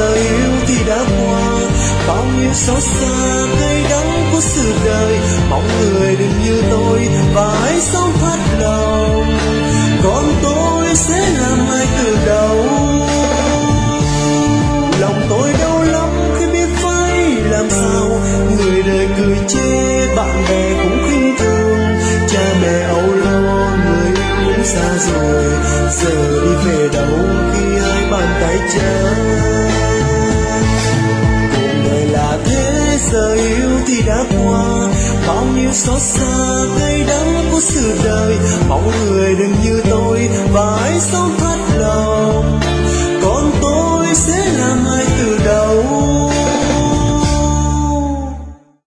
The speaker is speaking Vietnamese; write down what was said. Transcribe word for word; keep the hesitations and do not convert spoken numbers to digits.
giờ yêu thì đã qua, bao nhiêu xót xa cay đắng của sự đời. Mong người đừng như tôi phải sống thắt lòng, còn tôi sẽ làm lại từ đầu. Lòng tôi đau lắm khi biết phải làm sao, người đời cười chê, bạn bè cũng khinh thường, cha mẹ âu lo, người yêu cũng xa rồi. Giờ đi về đâu khi hai bàn tay trắng? Cuộc đời là thế, giờ yêu thì đã qua, bao nhiêu xót xa cay đắng của sự đời. Mong người đừng như tôi phải sống